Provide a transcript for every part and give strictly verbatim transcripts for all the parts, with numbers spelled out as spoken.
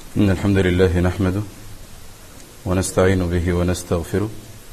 إن الحمد لله نحمده ونستعين به ونستغفره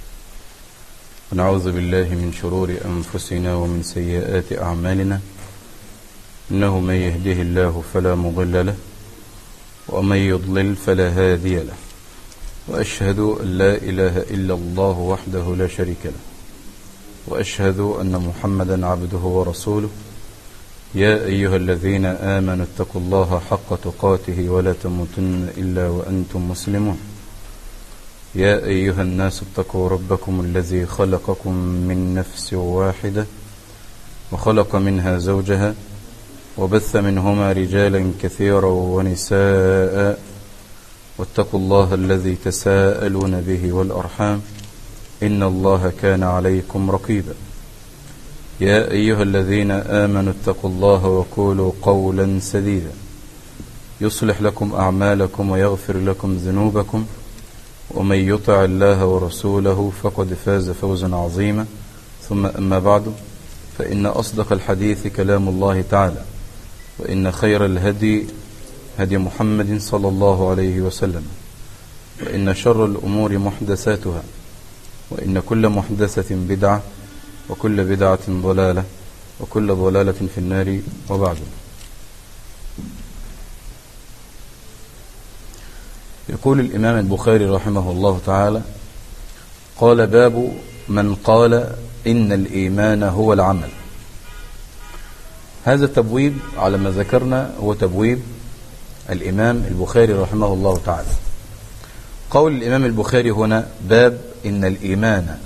ونعوذ بالله من شرور أنفسنا ومن سيئات أعمالنا، إنه من يهده الله فلا مضل له ومن يضلل فلا هادي له، وأشهد أن لا إله إلا الله وحده لا شريك له، وأشهد أن محمدا عبده ورسوله. يا أيها الذين آمنوا اتقوا الله حق تقاته ولا تموتن إلا وأنتم مسلمون. يا أيها الناس اتقوا ربكم الذي خلقكم من نفس واحدة وخلق منها زوجها وبث منهما رجالا كثيرا ونساء، واتقوا الله الذي تساءلون به والأرحام إن الله كان عليكم رقيبا. يا أيها الذين آمنوا اتقوا الله وقولوا قولا سديدا يصلح لكم أعمالكم ويغفر لكم ذنوبكم، ومن يطع الله ورسوله فقد فاز فوزا عظيما. ثم أما بعد، فإن أصدق الحديث كلام الله تعالى، وإن خير الهدي هدي محمد صلى الله عليه وسلم، وإن شر الأمور محدثاتها، وإن كل محدثة بدعة، وكل بدعة ضلالة، وكل ضلالة في النار. وبعد، يقول الإمام البخاري رحمه الله تعالى: قال باب من قال إن الإيمان هو العمل. هذا التبويب على ما ذكرنا هو تبويب الإمام البخاري رحمه الله تعالى. قول الإمام البخاري هنا باب إن الإيمان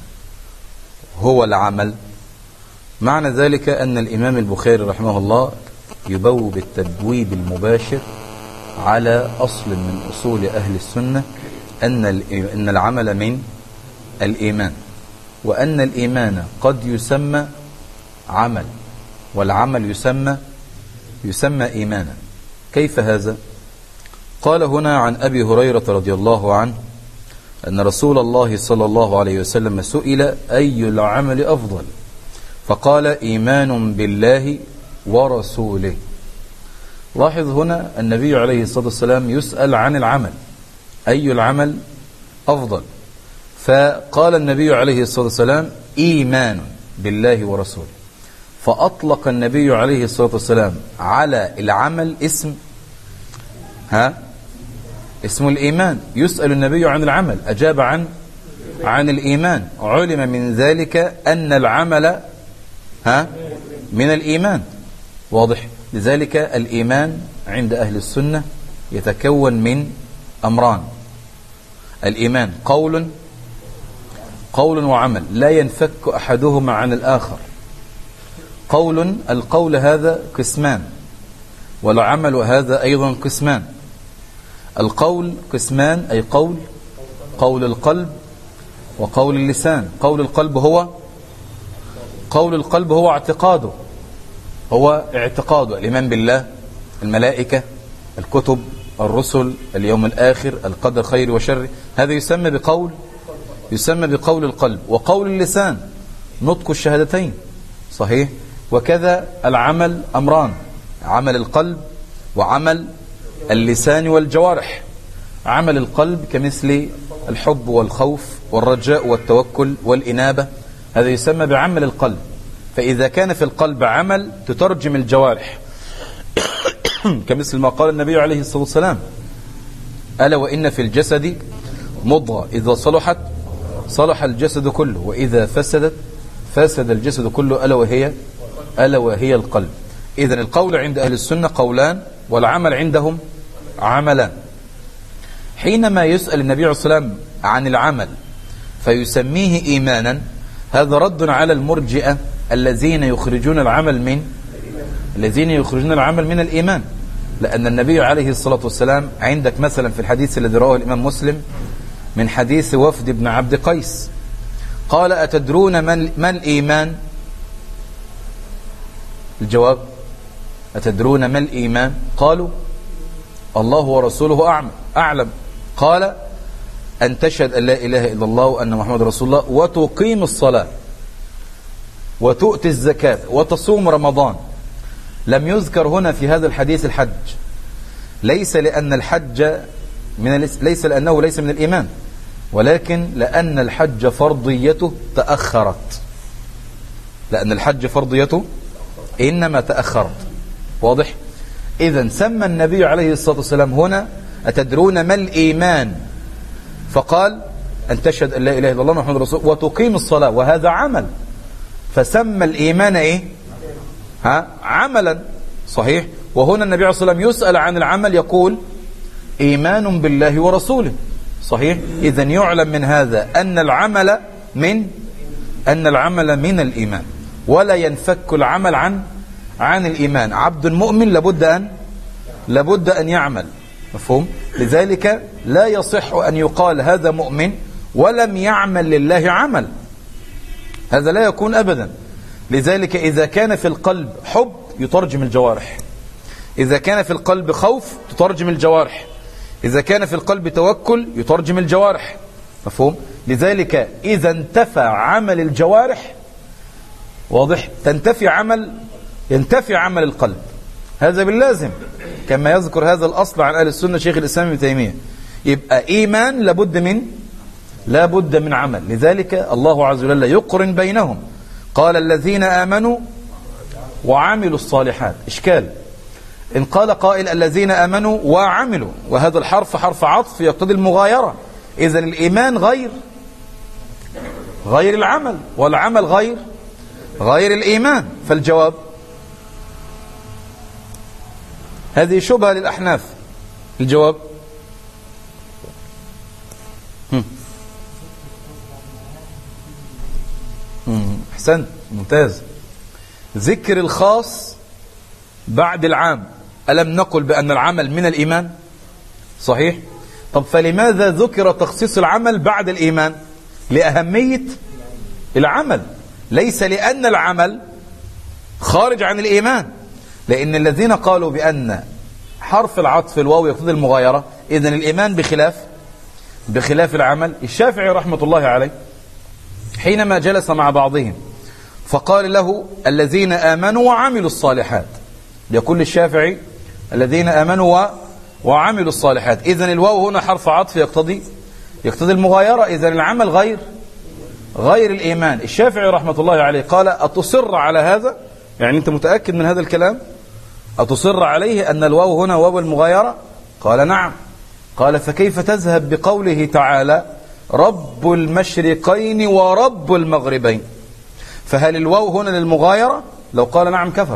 هو العمل، معنى ذلك أن الإمام البخاري رحمه الله يبوب التبويب المباشر على أصل من أصول أهل السنة، أن أن العمل من الإيمان، وأن الإيمان قد يسمى عمل، والعمل يسمى يسمى إيمانا. كيف هذا؟ قال هنا عن أبي هريرة رضي الله عنه أن رسول الله صلى الله عليه وسلم سئل: أي العمل أفضل؟ فقال: إيمان بالله ورسوله. لاحظ هنا النبي عليه الصلاة والسلام يسأل عن العمل، أي العمل أفضل؟ فقال النبي عليه الصلاة والسلام: إيمان بالله ورسوله. فأطلق النبي عليه الصلاة والسلام على العمل اسم ها اسم الإيمان. يسأل النبي عن العمل، أجاب عن عن الإيمان. علم من ذلك أن العمل ها من الإيمان. واضح؟ لذلك الإيمان عند أهل السنة يتكون من أمران: الإيمان قول قول وعمل، لا ينفك أحدهما عن الآخر. قول، القول هذا قسمان، والعمل هذا أيضا قسمان. القول قسمان، أي قول قول القلب وقول اللسان. قول القلب هو قول القلب هو اعتقاده هو اعتقاده الإيمان بالله، الملائكة، الكتب، الرسل، اليوم الآخر، القدر خير وشر. هذا يسمى بقول يسمى بقول القلب. وقول اللسان نطق الشهادتين، صحيح؟ وكذا العمل أمران: عمل القلب وعمل اللسان والجوارح. عمل القلب كمثل الحب والخوف والرجاء والتوكل والإنابة، هذا يسمى بعمل القلب. فإذا كان في القلب عمل تترجم الجوارح كمثل ما قال النبي عليه الصلاة والسلام: ألا وإن في الجسد مضغة إذا صلحت صلح الجسد كله، وإذا فسدت فسد الجسد كله، ألا وهي ألا وهي القلب. إذن القول عند أهل السنة قولان، والعمل عندهم عملان. حينما يسأل النبي عليه الصلاة والسلام عن العمل فيسميه إيمانا، هذا رد على المرجئة الذين يخرجون العمل من الذين يخرجون العمل من الإيمان. لأن النبي عليه الصلاة والسلام عندك مثلا في الحديث الذي رواه الإمام مسلم من حديث وفد بن عبد قيس، قال: أتدرون ما الإيمان؟ الجواب: أتدرون ما الإيمان؟ قالوا: الله ورسوله أعلم. قال: أن تشهد أن لا إله إلا الله وأن محمد رسول الله، وتقيم الصلاة، وتؤتي الزكاة، وتصوم رمضان. لم يذكر هنا في هذا الحديث الحج، ليس لأن الحج من ليس لأنه ليس من الإيمان، ولكن لأن الحج فرضيته تأخرت، لأن الحج فرضيته إنما تأخرت. واضح؟ إذن سمى النبي عليه الصلاة والسلام هنا أتدرون ما الإيمان؟ فقال أن تشهد أن لا إله إلا الله محمد رسول الله وتقيم الصلاة، وهذا عمل، فسمى الإيمان إيه؟ ها؟ عملا. صحيح؟ وهنا النبي عليه الصلاة والسلام يسأل عن العمل يقول إيمان بالله ورسوله. صحيح؟ إذن يعلم من هذا أن العمل من أن العمل من الإيمان، ولا ينفك العمل عن عن الإيمان. عبد مؤمن لابد أن لابد أن يعمل. مفهوم؟ لذلك لا يصح أن يقال هذا مؤمن ولم يعمل لله عمل، هذا لا يكون أبدا. لذلك إذا كان في القلب حب يترجم الجوارح، إذا كان في القلب خوف تترجم الجوارح، إذا كان في القلب توكل يترجم الجوارح. مفهوم؟ لذلك إذا انتفى عمل الجوارح، واضح، تنتفي عمل ينتفي عمل القلب، هذا باللازم، كما يذكر هذا الأصل عن أهل السنة شيخ الإسلام ابن تيمية. يبقى إيمان لابد من لابد من عمل. لذلك الله عز وجل يقرن بينهم، قال الذين آمنوا وعملوا الصالحات. إشكال إن قال قائل الذين آمنوا وعملوا، وهذا الحرف حرف عطف يقتضي المغايرة، إذن الإيمان غير غير العمل، والعمل غير غير الإيمان. فالجواب هذه شبهة للأحناف. الجواب أحسنت، ممتاز. ذكر الخاص بعد العام، ألم نقل بأن العمل من الإيمان؟ صحيح؟ طب فلماذا ذكر تخصيص العمل بعد الإيمان؟ لأهمية العمل، ليس لأن العمل خارج عن الإيمان. لأن الذين قالوا بأن حرف العطف الواو يقتضي المغايرة، إذن الإيمان بخلاف بخلاف العمل. الشافعي رحمة الله عليه حينما جلس مع بعضهم فقال له الذين آمنوا وعملوا الصالحات، يقول الشافعي الذين آمنوا وعملوا الصالحات، إذن الواو هنا حرف عطف يقتضي يقتضي المغايرة، إذن العمل غير غير الإيمان. الشافعي رحمة الله عليه قال أتصر على هذا؟ يعني أنت متأكد من هذا الكلام؟ أتصر عليه أن الواو هنا واو المغايرة؟ قال نعم. قال فكيف تذهب بقوله تعالى رب المشرقين ورب المغربين؟ فهل الواو هنا للمغايرة؟ لو قال نعم كفر.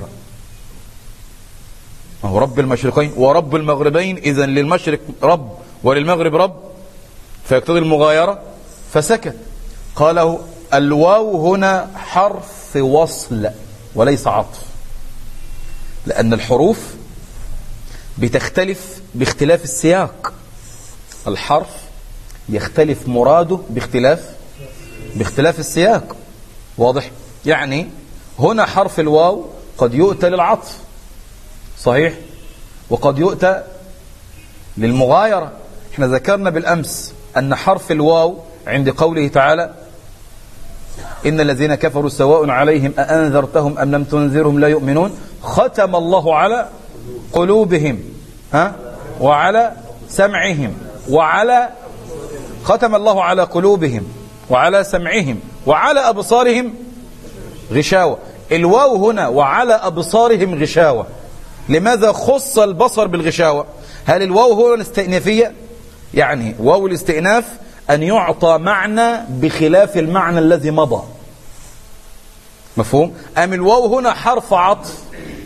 هو رب المشرقين ورب المغربين، إذن للمشرق رب وللمغرب رب، فيقتضي المغايرة، فسكت. قاله الواو هنا حرف وصل وليس عطف، لأن الحروف بتختلف باختلاف السياق، الحرف يختلف مراده باختلاف باختلاف السياق. واضح؟ يعني هنا حرف الواو قد يؤتى للعطف، صحيح، وقد يؤتى للمغايرة. احنا ذكرنا بالأمس أن حرف الواو عند قوله تعالى إن الذين كفروا سواء عليهم أأنذرتهم أم لم تنذرهم لا يؤمنون، ختم الله على قلوبهم ها وعلى سمعهم وعلى ختم الله على قلوبهم وعلى سمعهم وعلى أبصارهم غشاوة. الواو هنا وعلى أبصارهم غشاوة، لماذا خص البصر بالغشاوة؟ هل الواو هنا استئنافية؟ يعني واو الاستئناف أن يعطى معنى بخلاف المعنى الذي مضى، مفهوم؟ أم الواو هنا حرف عطف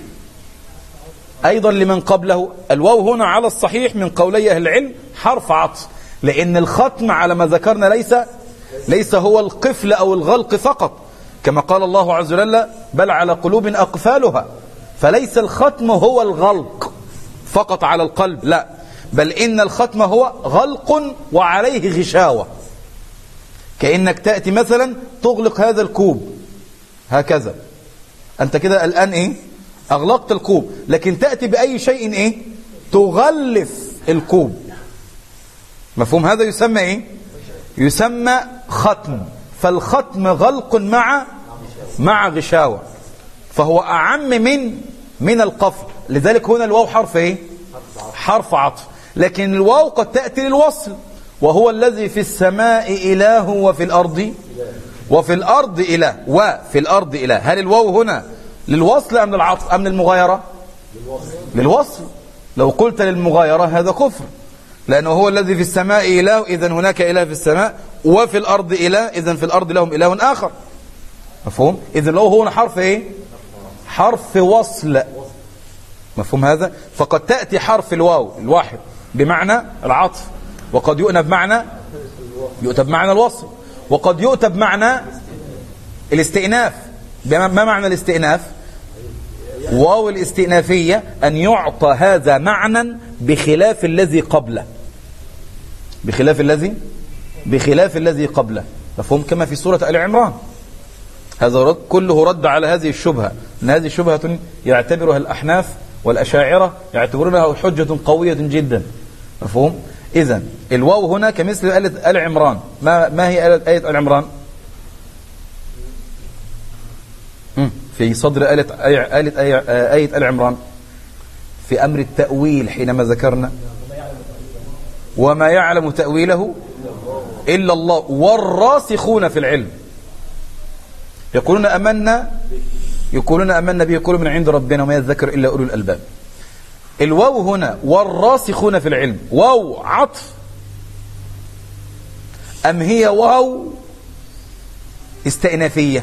أيضا لمن قبله؟ الواو هنا على الصحيح من قولي أهل العلم حرف عطف، لأن الختم على ما ذكرنا ليس ليس هو القفل أو الغلق فقط، كما قال الله عز وجل بل على قلوب أقفالها، فليس الختم هو الغلق فقط على القلب، لا، بل إن الختم هو غلق وعليه غشاوة، كأنك تأتي مثلا تغلق هذا الكوب هكذا، أنت كده الآن إيه؟ أغلقت الكوب، لكن تأتي بأي شيء إيه؟ تغلف الكوب، مفهوم؟ هذا يسمى إيه؟ يسمى ختم. فالختم غلق مع مع غشاوة، فهو أعم من من القفل. لذلك هنا الواو حرف إيه؟ حرف عطف. لكن الواو قد تأتي للوصل، وهو الذي في السماء إله وفي الأرض وفي الأرض إله وفي الأرض إله. هل الواو هنا للوصل أم للعطف أم للمغايرة؟ للوصل. لو قلت للمغايرة هذا كفر، لأنه هو الذي في السماء إله، إذن هناك إله في السماء، وفي الأرض إله، إذن في الأرض لهم إله آخر. مفهوم؟ إذن لو هو هنا حرف إيه؟ حرف وصل. مفهوم هذا؟ فقد تأتي حرف الواو الواحد بمعنى العطف، وقد يؤتى بمعنى يؤتى بمعنى الوصل، وقد يؤتى بمعنى الاستئناف. ما معنى الاستئناف؟ واو الاستئنافية أن يعطى هذا معنى بخلاف الذي قبله، بخلاف الذي بخلاف الذي قبله. مفهوم؟ كما في سورة آل عمران. هذا رد كله رد على هذه الشبهة، أن هذه شبهة يعتبرها الأحناف والأشاعرة يعتبرونها حجة قوية جدا. مفهوم؟ إذن الواو هنا كمثل آية آل عمران. ما ما هي آية آل عمران؟ في صدر آية آية آية آل عمران في أمر التأويل، حينما ذكرنا وما يعلم تأويله إلا الله والراسخون في العلم يقولون أمنا يقولون أمنا به يقولون من عند ربنا وما يذكر إلا أولو الألباب. الواو هنا والراسخون في العلم واو عطف أم هي واو استئنافية؟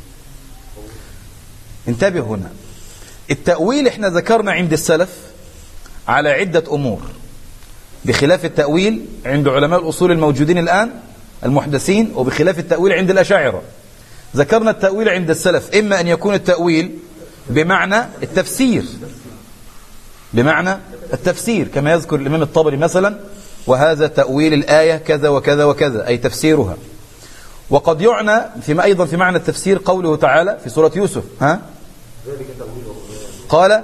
انتبه هنا. التأويل احنا ذكرنا عند السلف على عدة أمور، بخلاف التأويل عند علماء الأصول الموجودين الآن المحدثين، وبخلاف التأويل عند الأشاعرة. ذكرنا التأويل عند السلف إما أن يكون التأويل بمعنى التفسير، بمعنى التفسير كما يذكر الإمام الطبري مثلا، وهذا تأويل الآية كذا وكذا وكذا، أي تفسيرها. وقد يعنى فيما أيضا في معنى التفسير قوله تعالى في سورة يوسف، ها قال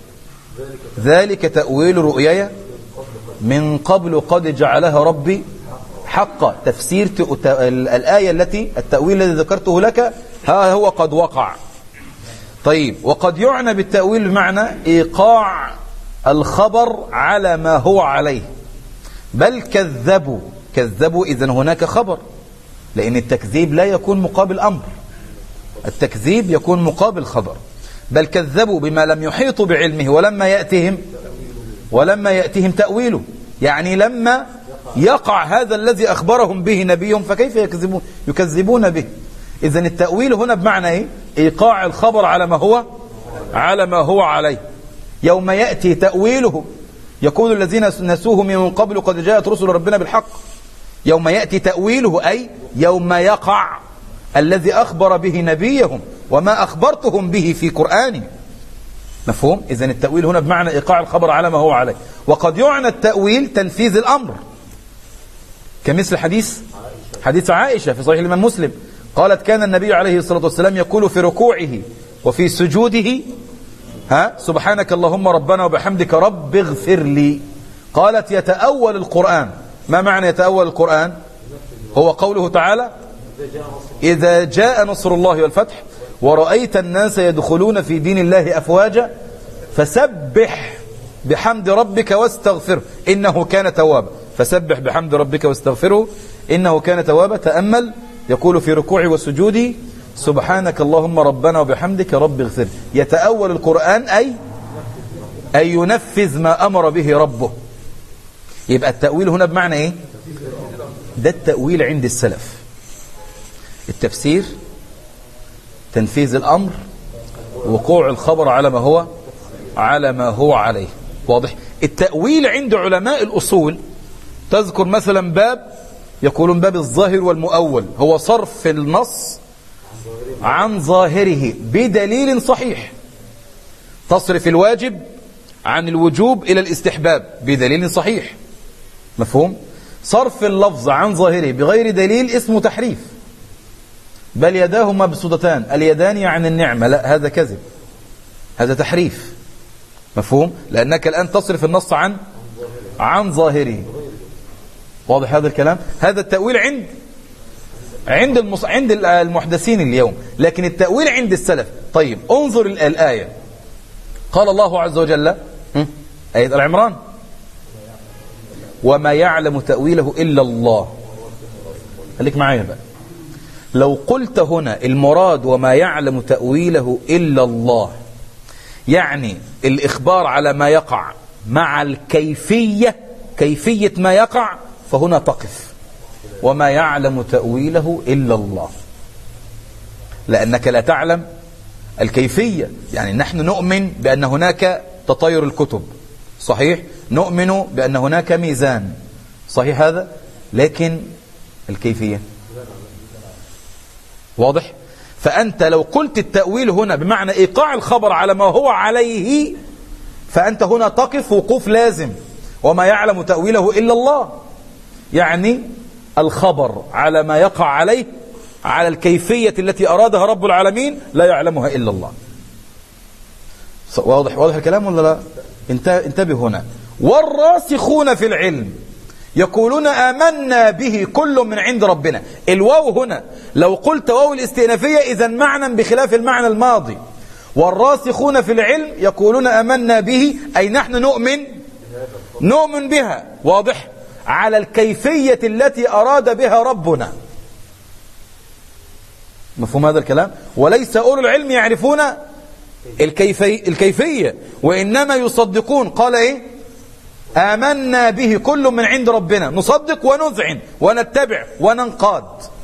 ذلك تأويل رؤياي من قبل قد جعلها ربي حقا. تفسير الآية التي التأويل الذي ذكرته لك ها هو قد وقع. طيب، وقد يعنى بالتأويل بمعنى إيقاع الخبر على ما هو عليه. بل كذبوا كذبوا إذن هناك خبر، لأن التكذيب لا يكون مقابل أمر، التكذيب يكون مقابل خبر. بل كذبوا بما لم يحيطوا بعلمه ولما يأتهم ولما يأتهم تأويله، يعني لما يقع هذا الذي أخبرهم به نبيهم فكيف يكذبون يكذبون به. إذن التأويل هنا بمعنى إيه؟ إيقاع الخبر على ما هو على ما هو عليه. يوم يأتي تأويله يقول الذين نسوه من قبل قد جاءت رسل ربنا بالحق. يوم يأتي تأويله أي يوم يقع الذي أخبر به نبيهم وما أخبرتهم به في قرآنه. مفهوم؟ إذن التأويل هنا بمعنى إيقاع الخبر على ما هو عليه. وقد يعنى التأويل تنفيذ الأمر، كمثل حديث حديث عائشة في صحيح الإمام مسلم قالت كان النبي عليه الصلاة والسلام يقول في ركوعه وفي سجوده ها سبحانك اللهم ربنا وبحمدك رب اغفر لي. قالت يتأول القرآن. ما معنى يتأول القرآن؟ هو قوله تعالى إذا جاء نصر الله والفتح ورأيت الناس يدخلون في دين الله أفواجا فسبح بحمد ربك واستغفره إنه كان توابا. فسبح بحمد ربك واستغفره إنه كان توابا. تأمل يقول في ركوعه وسجوده سبحانك اللهم ربنا وبحمدك رب اغفر. يتأول القرآن أي أي ينفذ ما أمر به ربه. يبقى التأويل هنا بمعنى إيه؟ ده التأويل عند السلف. التفسير تنفيذ الأمر، وقوع الخبر على ما هو على ما هو عليه. واضح؟ التأويل عند علماء الأصول تذكر مثلا باب يقولون باب الظاهر والمؤول، هو صرف النص عن ظاهره بدليل صحيح. تصرف الواجب عن الوجوب إلى الاستحباب بدليل صحيح. مفهوم؟ صرف اللفظ عن ظاهره بغير دليل اسمه تحريف. بل يداه مبسوطتان اليدان عن النعمة، لا هذا كذب، هذا تحريف. مفهوم؟ لأنك الآن تصرف النص عن عن ظاهره. واضح هذا الكلام؟ هذا التأويل عند عند المص... عند المحدثين اليوم، لكن التأويل عند السلف. طيب انظر الآية. قال الله عز وجل آية آل عمران وما يعلم تأويله إلا الله. خليك معايا بقى. لو قلت هنا المراد وما يعلم تأويله إلا الله، يعني الإخبار على ما يقع مع الكيفية، كيفية ما يقع، فهنا تقف وما يعلم تأويله إلا الله، لأنك لا تعلم الكيفية. يعني نحن نؤمن بأن هناك تطاير الكتب، صحيح، نؤمن بأن هناك ميزان، صحيح هذا، لكن الكيفية واضح. فأنت لو قلت التأويل هنا بمعنى إيقاع الخبر على ما هو عليه، فأنت هنا تقف وقوف لازم، وما يعلم تأويله إلا الله، يعني الخبر على ما يقع عليه على الكيفية التي أرادها رب العالمين لا يعلمها إلا الله. واضح واضح الكلام ولا لا؟ انتبه هنا. والراسخون في العلم يقولون آمنا به كل من عند ربنا. الواو هنا لو قلت واو الاستئنافية إذا معنى بخلاف المعنى الماضي. والراسخون في العلم يقولون آمنا به، أي نحن نؤمن نؤمن بها، واضح، على الكيفية التي أراد بها ربنا. مفهوم هذا الكلام؟ وليس أولو العلم يعرفون الكيفية, الكيفية وإنما يصدقون. قال إيه؟ آمنا به كل من عند ربنا، نصدق ونذعن ونتبع وننقاد.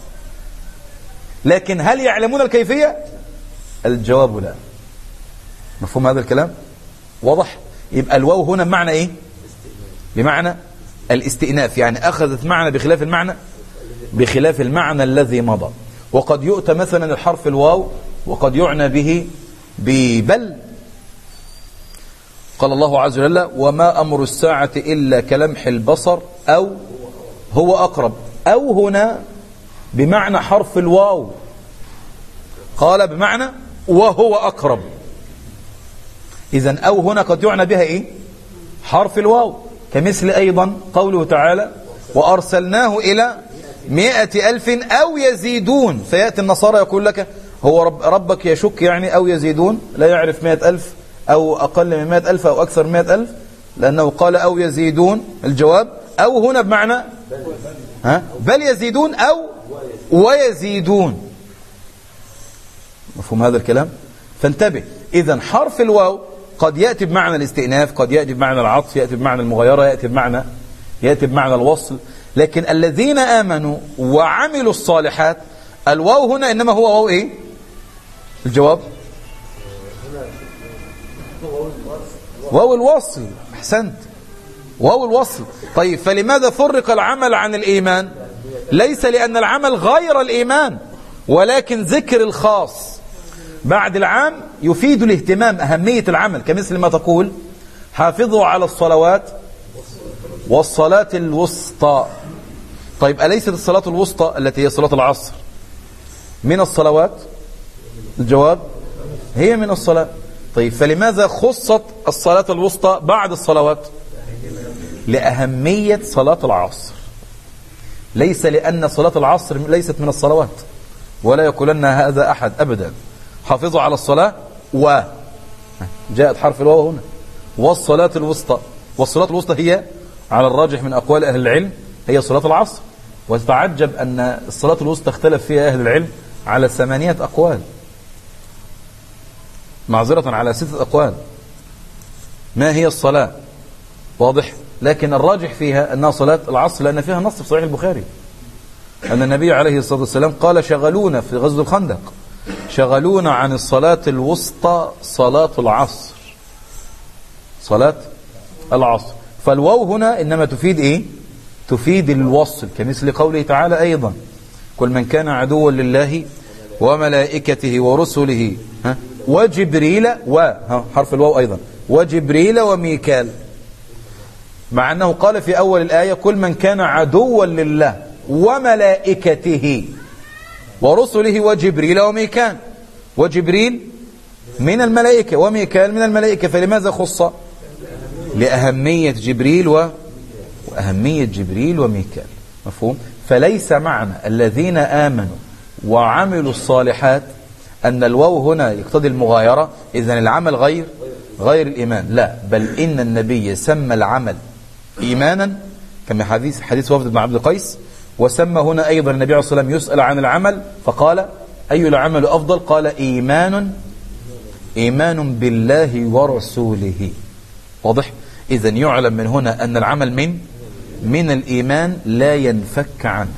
لكن هل يعلمون الكيفية؟ الجواب لا. مفهوم هذا الكلام؟ واضح؟ يبقى الواو هنا بمعنى إيه؟ بمعنى الاستئناف، يعني أخذت معنى بخلاف المعنى بخلاف المعنى الذي مضى. وقد يؤتى مثلا الحرف الواو وقد يعنى به ببل. قال الله عز وجل: وما أمر الساعة إلا كلمح البصر أو هو أقرب. أو هنا بمعنى حرف الواو، قال بمعنى وهو أقرب. إذن أو هنا قد يعنى بها إيه؟ حرف الواو، كمثل أيضا قوله تعالى: وأرسلناه إلى مئة ألف أو يزيدون. فيأتي النصارى يقول لك هو رب ربك يشك يعني أو يزيدون، لا يعرف مئة ألف أو أقل من مئة ألف أو أكثر من مئة ألف، لأنه قال أو يزيدون. الجواب أو هنا بمعنى ها بل يزيدون أو ويزيدون. مفهوم هذا الكلام؟ فانتبه. إذن حرف الواو قد يأتي بمعنى الاستئناف، قد يأتي بمعنى العطف، يأتي بمعنى المغايرة، يأتي بمعنى يأتي بمعنى الوصل. لكن الذين آمنوا وعملوا الصالحات، الواو هنا إنما هو واو إيه؟ الجواب واو الوصل. أحسنت، واو الوصل. طيب فلماذا فرق العمل عن الإيمان؟ ليس لأن العمل غير الإيمان، ولكن ذكر الخاص بعد العام يفيد الاهتمام، أهمية العمل، كمثل ما تقول: حافظوا على الصلوات والصلاة الوسطى. طيب أليست الصلاة الوسطى التي هي صلاة العصر من الصلوات؟ الجواب هي من الصلاة. طيب فلماذا خصت الصلاة الوسطى بعد الصلوات؟ لأهمية صلاة العصر، ليس لأن صلاة العصر ليست من الصلوات، ولا يقولن هذا أحد أبدا. حافظوا على الصلاة، و جاءت حرف الواو هنا، والصلاة الوسطى. والصلاة الوسطى هي على الراجح من أقوال أهل العلم هي صلاة العصر. وتتعجب أن الصلاة الوسطى اختلف فيها أهل العلم على ثمانية أقوال، معذرة على ستة أقوال. ما هي الصلاة؟ واضح. لكن الراجح فيها أنها صلاة العصر، لأن فيها نص في صحيح البخاري أن النبي عليه الصلاة والسلام قال: شغلونا في غزوة الخندق، شغلونا عن الصلاة الوسطى صلاة العصر، صلاة العصر. فالواو هنا إنما تفيد إيه؟ تفيد الوصل، كمثل قوله تعالى أيضا: كل من كان عدوا لله وملائكته ورسله ها وجبريل و ها حرف الواو أيضا وجبريل وميكال، مع أنه قال في أول الآية: كل من كان عدوا لله وملائكته ورسله وجبريل وميكال. وجبريل من الملائكة وميكال من الملائكة، فلماذا خص؟ لأهمية جبريل و... وأهمية جبريل وميكال. مفهوم؟ فليس معنى الذين آمنوا وعملوا الصالحات أن الواو هنا يقتضي المغايرة، إذن العمل غير غير الإيمان، لا، بل إن النبي سمى العمل إيمانا كما حديث حديث وفد بن عبد القيس. وسمى هنا أيضا النبي عليه الصلاة والسلام يسأل عن العمل فقال أي العمل أفضل؟ قال إيمان إيمان بالله ورسوله. واضح؟ إذن يعلم من هنا أن العمل من من الإيمان لا ينفك عنه.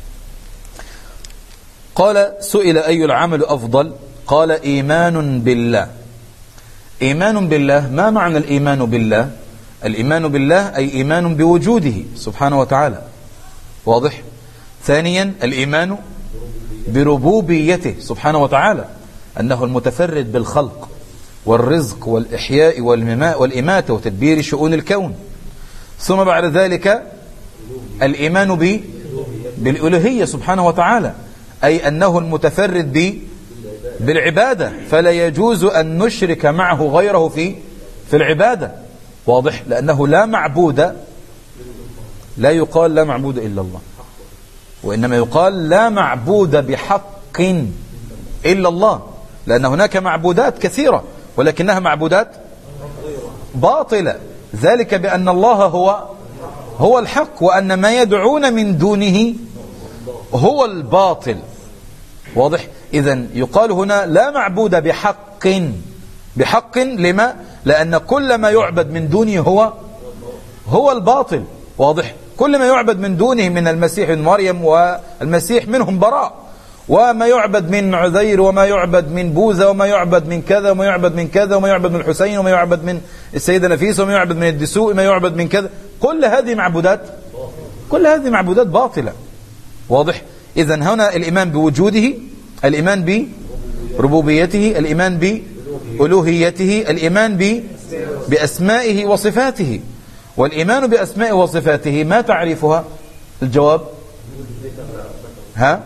قال سئل أي العمل أفضل؟ قال إيمان بالله. إيمان بالله، ما معنى الإيمان بالله؟ الإيمان بالله أي إيمان بوجوده سبحانه وتعالى. واضح؟ ثانيا الإيمان بربوبيته سبحانه وتعالى، أنه المتفرد بالخلق والرزق والإحياء والإماتة وتدبير شؤون الكون. ثم بعد ذلك الإيمان ب بالألوهية سبحانه وتعالى، أي أنه المتفرد ب بالعبادة، فلا يجوز أن نشرك معه غيره في في العبادة. واضح؟ لأنه لا معبود، لا يقال لا معبود إلا الله، وإنما يقال لا معبود بحق إلا الله، لأن هناك معبودات كثيرة ولكنها معبودات باطلة، ذلك بأن الله هو هو الحق وأن ما يدعون من دونه هو الباطل. واضح؟ إذن يقال هنا لا معبود بحق. بحق لما؟ لأن كل ما يعبد من دونه هو هو الباطل. واضح؟ كل ما يعبد من دونه من المسيح من مريم والمسيح منهم براء، وما يعبد من عزير وما يعبد من بوذا وما يعبد من كذا وما يعبد من كذا وما يعبد من الحسين وما يعبد من السيدة نفيسة وما يعبد من الدسوق وما يعبد من كذا، كل هذه معبودات كل هذه معبودات باطلة. واضح؟ إذن هنا الإيمان بوجوده، الإيمان بربوبيته، الإيمان بألوهيته، الإيمان ب بأسمائه وصفاته. والإيمان بأسمائه وصفاته ما تعريفها؟ الجواب ها؟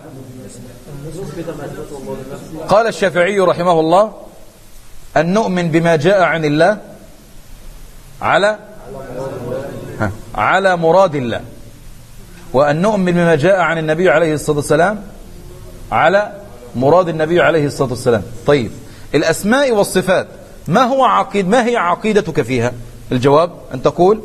قال الشافعي رحمه الله أن نؤمن بما جاء عن الله على ها على مراد الله، وأن نؤمن بما جاء عن النبي عليه الصلاة والسلام على مراد النبي عليه الصلاة والسلام. طيب، الأسماء والصفات ما هو عقيد ما هي عقيدتك فيها؟ الجواب أن تقول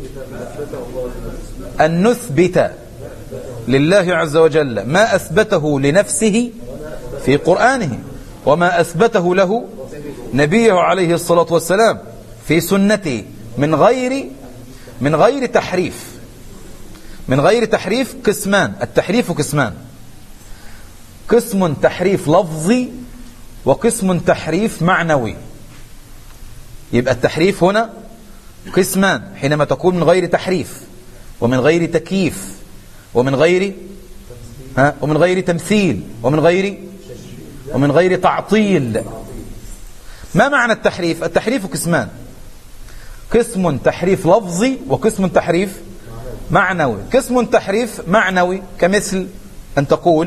أن نثبت لله عز وجل ما أثبته لنفسه في قرآنه، وما أثبته له نبيه عليه الصلاة والسلام في سنته، من غير من غير تحريف من غير تحريف. قسمان، التحريف قسمان: قسم تحريف لفظي وقسم تحريف معنوي. يبقى التحريف هنا قسمان، حينما تكون من غير تحريف ومن غير تكييف ومن غير ها ومن غير تمثيل ومن غير ومن غير تعطيل. ما معنى التحريف؟ التحريف قسمان: قسم تحريف لفظي وقسم تحريف معنوي. قسم تحريف معنوي كمثل أن تقول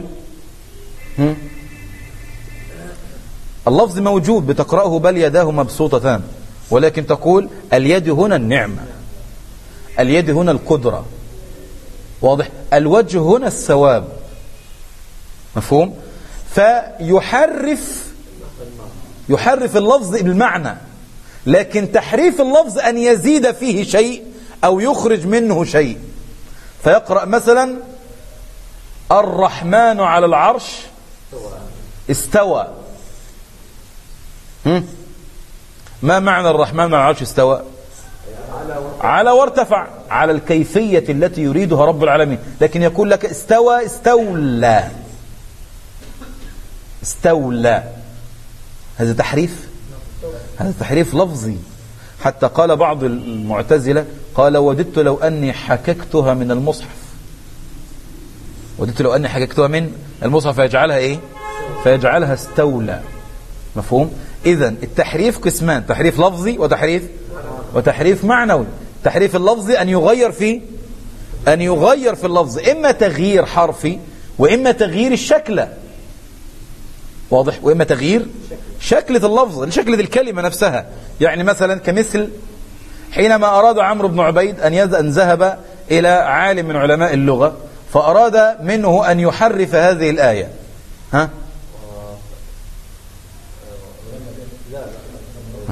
اللفظ موجود بتقرأه بل يداه مبسوطتان، ولكن تقول اليد هنا النعمة، اليد هنا القدرة. واضح؟ الوجه هنا الثواب. مفهوم؟ فيحرف يحرف اللفظ بالمعنى، لكن تحريف اللفظ أن يزيد فيه شيء أو يخرج منه شيء. فيقرأ مثلا الرحمن على العرش استوى. هم؟ ما معنى الرحمن على العرش استوى؟ على وارتفع، على الكيفية التي يريدها رب العالمين، لكن يقول لك استوى استولى استولى. هذا تحريف، هذا تحريف لفظي. حتى قال بعض المعتزلة قال وددت لو أني حككتها من المصحف، وددت لو أني حككتها من المصحف فيجعلها إيه؟ فيجعلها استولى. مفهوم؟ إذن التحريف قسمان: تحريف لفظي وتحريف وتحريف معنوي. التحريف اللفظي أن يغير في أن يغير في اللفظ، إما تغيير حرفي وإما تغيير الشكل. واضح؟ وإما تغيير شكلة اللفظ، شكلة الكلمة نفسها. يعني مثلا كمثل حينما أراد عمرو بن عبيد أن ذهب إلى عالم من علماء اللغة فأراد منه أن يحرف هذه الآية. ها؟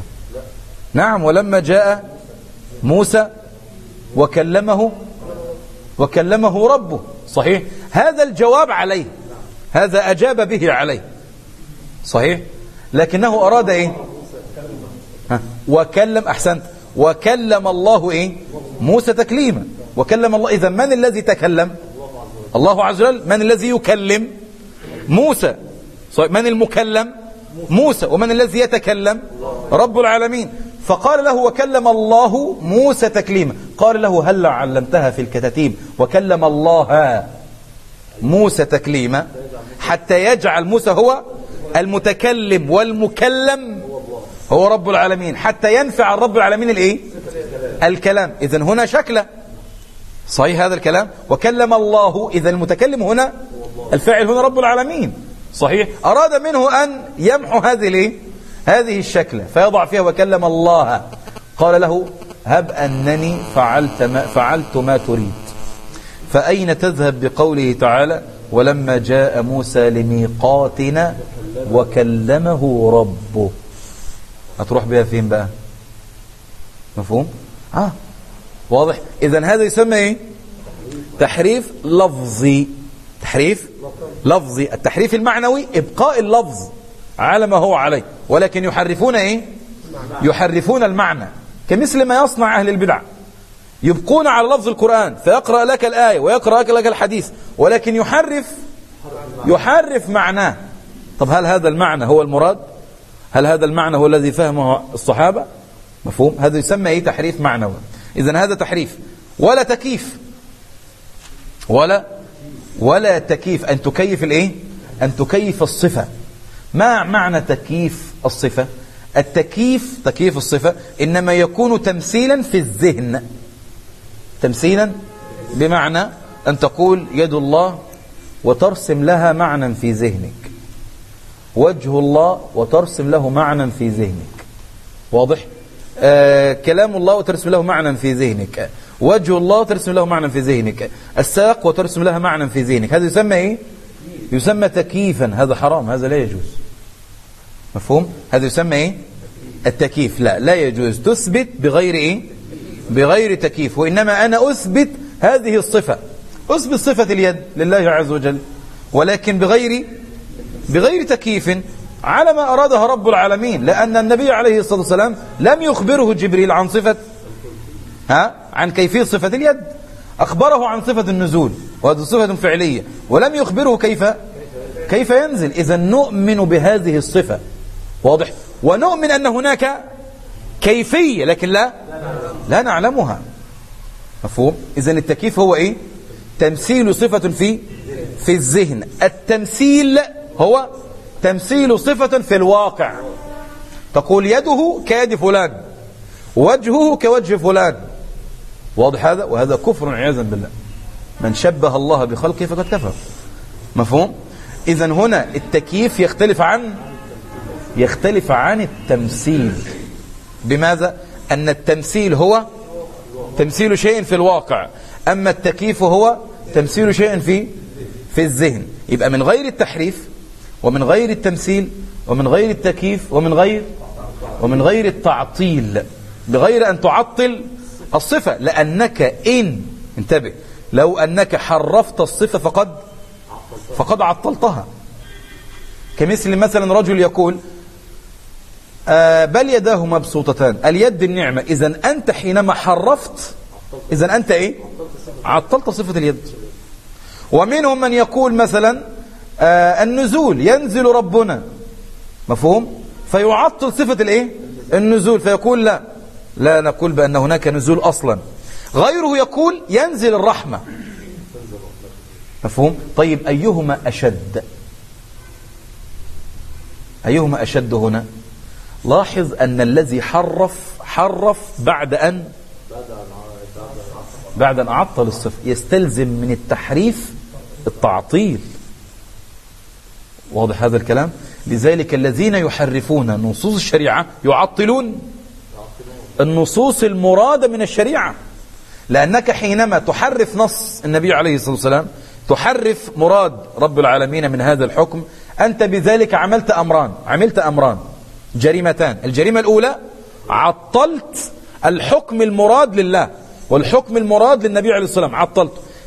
نعم: ولما جاء موسى وكلمه وكلمه ربه. صحيح؟ هذا الجواب عليه، هذا أجاب به عليه. صحيح؟ لكنه أراد إيه؟ ها. وكلم، أحسنت، وكلم الله إيه؟ موسى تكليما. وكلم الله، إذا من الذي تكلم؟ الله عز وجل. من الذي يكلم؟ موسى. صحيح. من المكلم؟ موسى. ومن الذي يتكلم؟ رب العالمين. فقال له وكلم الله موسى تكليما. قال له هل علمتها في الكتاتيب وكلم الله موسى تكليما، حتى يجعل موسى هو المتكلم والمكلم هو رب العالمين، حتى ينفع رب العالمين الايه؟ الكلام. اذن هنا شكله صحيح هذا الكلام. وكلم الله، اذا المتكلم هنا الفاعل هنا رب العالمين. صحيح. أراد منه أن يمحو هذه الايه؟ هذه الشكلة، فيضع فيها وكلم الله. قال له هب أنني فعلت ما, فعلت ما تريد. فأين تذهب بقوله تعالى ولما جاء موسى لميقاتنا وكلمه ربه؟ هتروح بها فين بقى؟ مفهوم؟ آه واضح. إذن هذا يسمى إيه؟ تحريف لفظي. تحريف لفظي. التحريف المعنوي إبقاء اللفظ على ما هو عليه، ولكن يحرفون إيه؟ يحرفون المعنى، كمثل ما يصنع أهل البدع، يبقون على لفظ القرآن فيقرأ لك الآية ويقرأ لك الحديث، ولكن يحرف يحرف معناه. طب هل هذا المعنى هو المراد؟ هل هذا المعنى هو الذي فهمه الصحابة؟ مفهوم؟ هذا يسمى إيه؟ تحريف معنوي. إذن هذا تحريف. ولا تكييف، ولا ولا تكييف، أن تكيف الإيه؟ أن تكيف الصفة. ما معنى تكييف الصفة؟ التكييف، تكييف الصفة، إنما يكون تمثيلا في الذهن. تمثيلا بمعنى أن تقول يد الله وترسم لها معنى في ذهنك، وجه الله وترسم له معنى في ذهنك. واضح؟ آه كلام الله وترسم له معنى في ذهنك، وجه الله وترسم له معنى في ذهنك، الساق وترسم لها معنى في ذهنك. هذا يسمى إيه؟ يسمى تكييفا. هذا حرام، هذا لا يجوز. مفهوم؟ هذا يسمى إيه؟ التكييف. لا لا يجوز. تثبت بغير إيه؟ بغير تكييف. وإنما أنا أثبت هذه الصفة، أثبت صفة اليد لله عز وجل، ولكن بغير بغير تكييف على ما أرادها رب العالمين. لأن النبي عليه الصلاة والسلام لم يخبره جبريل عن صفة ها عن كيفية صفة اليد، أخبره عن صفة النزول، وهذه صفة فعلية، ولم يخبره كيف كيف ينزل. إذا نؤمن بهذه الصفة. واضح؟ ونؤمن أن هناك كيفية لكن لا لا نعلمها. مفهوم؟ إذا التكييف هو إيه؟ تمثيل صفة في في الذهن. التمثيل هو تمثيل صفة في الواقع. تقول يده كيد فلان، وجهه كوجه فلان. واضح هذا؟ وهذا كفر عياذا بالله. من شبه الله بخلقه فقد كفر. مفهوم؟ إذن هنا التكييف يختلف عن يختلف عن التمثيل. بماذا؟ أن التمثيل هو تمثيل شيء في الواقع، أما التكييف هو تمثيل شيء في في الذهن. يبقى من غير التحريف ومن غير التمثيل ومن غير التكييف ومن غير ومن غير التعطيل، بغير أن تعطل الصفة. لأنك إن انتبه، لو أنك حرفت الصفة فقد فقد عطلتها. كمثل مثلا رجل يقول آه بل يداه مبسوطتان، اليد النعمة. إذن أنت حينما حرفت، إذن أنت إيه؟ عطلت صفة اليد. ومنهم من يقول مثلا آه النزول، ينزل ربنا. مفهوم؟ فيعطل صفة الإيه؟ النزول، فيقول لا لا نقول بأن هناك نزول أصلا. غيره يقول ينزل الرحمة. مفهوم؟ طيب أيهما أشد؟ أيهما أشد هنا؟ لاحظ أن الذي حرف حرف بعد أن بعد أن أعطل الصفة. يستلزم من التحريف التعطيل. واضح هذا الكلام؟ لذلك الذين يحرفون نصوص الشريعة يعطلون النصوص المرادة من الشريعة. لأنك حينما تحرف نص النبي عليه الصلاة والسلام، تحرف مراد رب العالمين من هذا الحكم، أنت بذلك عملت أمران عملت أمران جريمتان. الجريمة الأولى عطلت الحكم المراد لله والحكم المراد للنبي عليه الصلاة والسلام، عطلته.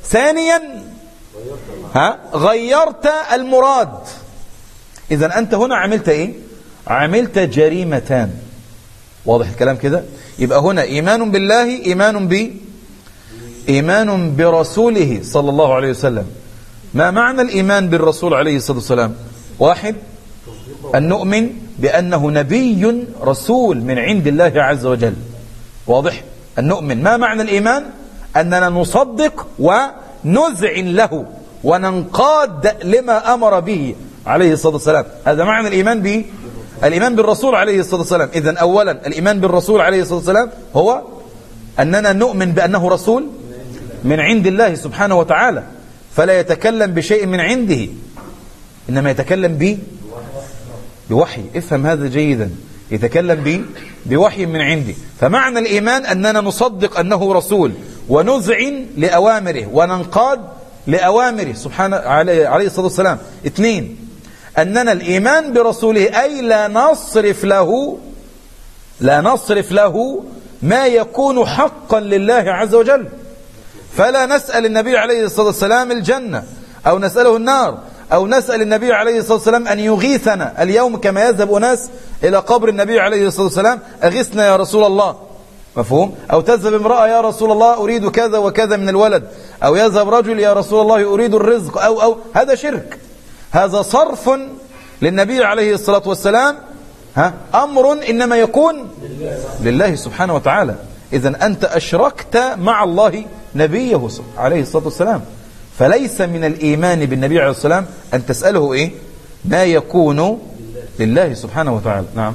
ثانيا ها غيرت المراد. إذا أنت هنا عملت إيه؟ عملت جريمتان. واضح الكلام كده؟ يبقى هنا إيمان بالله، إيمان ب إيمان برسوله صلى الله عليه وسلم. ما معنى الإيمان بالرسول عليه الصلاة والسلام؟ واحد، أن نؤمن بأنه نبي رسول من عند الله عز وجل. واضح؟ أن نؤمن. ما معنى الإيمان؟ أننا نصدق ونذعن له وننقاد لما أمر به عليه الصلاة والسلام. هذا معنى الإيمان به، الإيمان بالرسول عليه الصلاة والسلام. إذن أولا الإيمان بالرسول عليه الصلاة والسلام هو أننا نؤمن بأنه رسول من عند الله سبحانه وتعالى، فلا يتكلم بشيء من عنده، إنما يتكلم به بوحي. افهم هذا جيدا، يتكلم به بوحي من عندي. فمعنى الإيمان أننا نصدق أنه رسول ونذعن لأوامره وننقاد لأوامره سبحانه عليه الصلاة والسلام. اثنين، أننا الإيمان برسوله أي لا نصرف له لا نصرف له ما يكون حقا لله عز وجل. فلا نسأل النبي عليه الصلاة والسلام الجنة أو نسأله النار، أو نسأل النبي عليه الصلاة والسلام أن يغيثنا اليوم كما يذهب أناس إلى قبر النبي عليه الصلاة والسلام: أغثنا يا رسول الله. مفهوم؟ أو تذهب امرأة: يا رسول الله أريد كذا وكذا من الولد. أو يذهب رجل: يا رسول الله أريد الرزق. أو أو هذا شرك. هذا صرف للنبي عليه الصلاة والسلام ها أمر إنما يكون لله سبحانه وتعالى. إذن أنت أشركت مع الله نبيه عليه الصلاة والسلام. فليس من الإيمان بالنبي عليه الصلاة والسلام أن تسأله إيه؟ ما يكون لله سبحانه وتعالى. نعم.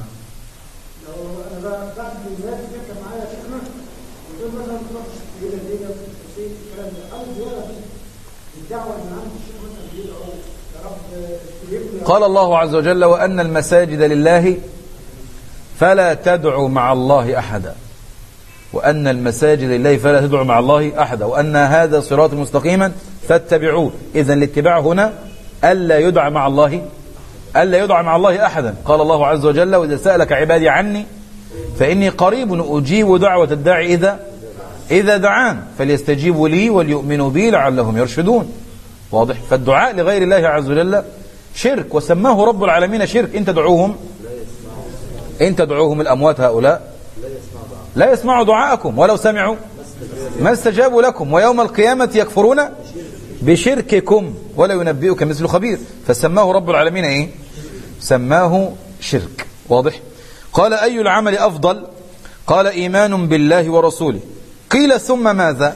قال الله عز وجل: وأن المساجد لله فلا تدعوا مع الله أحدا. وأن المساجد لله فلا تدعوا مع الله أحدا وأن هذا صراط مستقيما فاتبعوه. إذن الاتباع هنا ألا يدعى مع الله ألا يدعى مع الله أحدا. قال الله عز وجل: وإذا سألك عبادي عني فإني قريب أجيب دعوة الداعي إذا إذا دعان فليستجيبوا لي وليؤمنوا بي لعلهم يرشدون. واضح؟ فالدعاء لغير الله عز وجل شرك، وسماه رب العالمين شرك. إن تدعوهم إن تدعوهم الأموات هؤلاء لا يسمعوا دعاءكم ولو سمعوا ما استجابوا لكم ويوم القيامة يكفرون بشرككم ولا ينبئك مثل خبير. فسماه رب العالمين إيه؟ سماه شرك. واضح؟ قال: أي العمل أفضل؟ قال: إيمان بالله ورسوله. قيل: ثم ماذا؟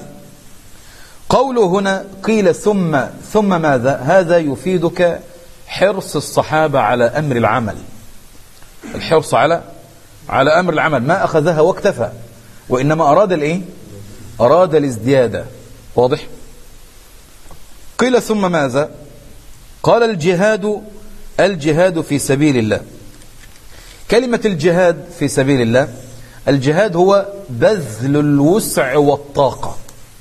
قوله هنا قيل ثم ثم ماذا؟ هذا يفيدك حرص الصحابة على أمر العمل. الحرص على على أمر العمل، ما أخذها واكتفى، وإنما أراد الإيه؟ أراد الازدياد. واضح؟ قيل ثم ماذا؟ قال: الجهاد الجهاد في سبيل الله. كلمة الجهاد في سبيل الله، الجهاد هو بذل الوسع والطاقة.